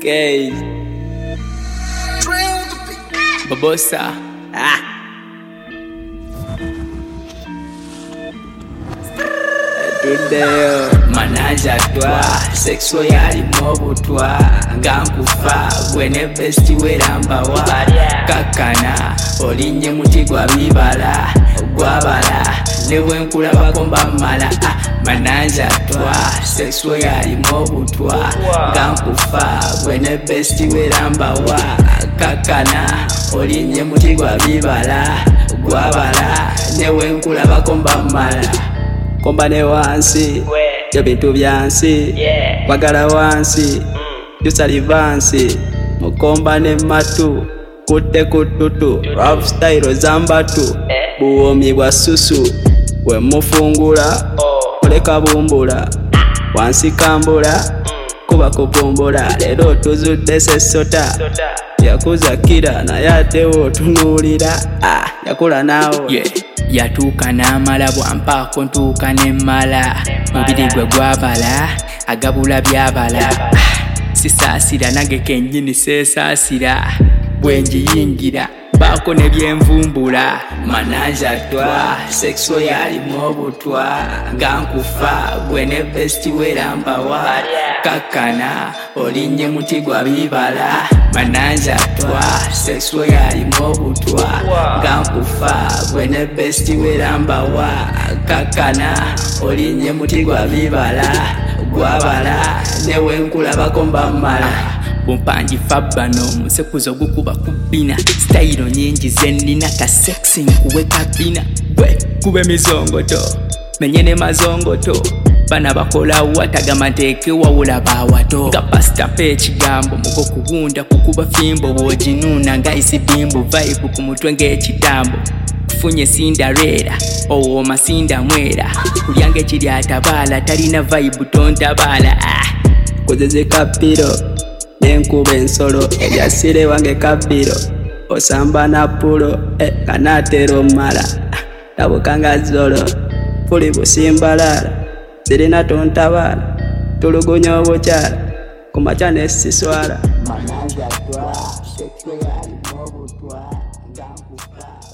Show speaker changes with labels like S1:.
S1: K Babosa Tudeo Manaja twa Sexo yali mobutwa Gankufa Gwene besti weramba wa Kakana Olinye muti gwa bibala Gwabala Newe nkula bakomba mala Manaja twa Sexo yali mobutwa Gankufa Gwene besti weramba wa Kakana Olinye muti gwa bibala Gwabala Newe nkula bakomba mala Kombane wansi Ebintu byansi Wagala wansi Yusali vansi Mukombane matu Kute kututu Rap style zambatu Buomi bwa susu We mufungula Muleka bumbula Wansi kambula Kuba kubumbula Lero tuzude sesota Yakuza kira na yatewo tunulira Yakula nao Yatuuka n'amala bwampaako ntuuka n'emmala mubiri gwe gwabala agabula byabala sisaasira nange kennyini seesaasira bwe njiyingira baako ne byenvumbula Manaja twa sexo yalimu obutwa gankufa gwe ne besti weramba wa kakana olinye muti gwa bibala Manaja twa sexo yalimu obutwa gankufa gwe ne besti weramba wa kakana olinye muti gwa bibala gwabala newe nkulabako mbamala Bumpanji fabano musekuzo gukuba kubina Style nyingi zenina ka sexy nkuwe kabina Bwe kube mizongoto menyene mazongoto Bana bakola watagama teke wawula bawato Nga pasta pechi gambo mugo kuwunda kukuba fimbo Wojinuna nga isi bimbo vibe kumutwe ngechitambo Funye Cinderella owo masinda mwera Kulyange chiri atabala talina vibe tontabala Kuzeze kapiro Nenkube nsolo Ebyasire wange kabiro Osamba na pulo Kanatero mala Tabukanga zolo Puli busimbalala Zirina tontabala Tulugunya obuchala Kumachane siswala Manaja twa Sexo yali mobutwa Gankufa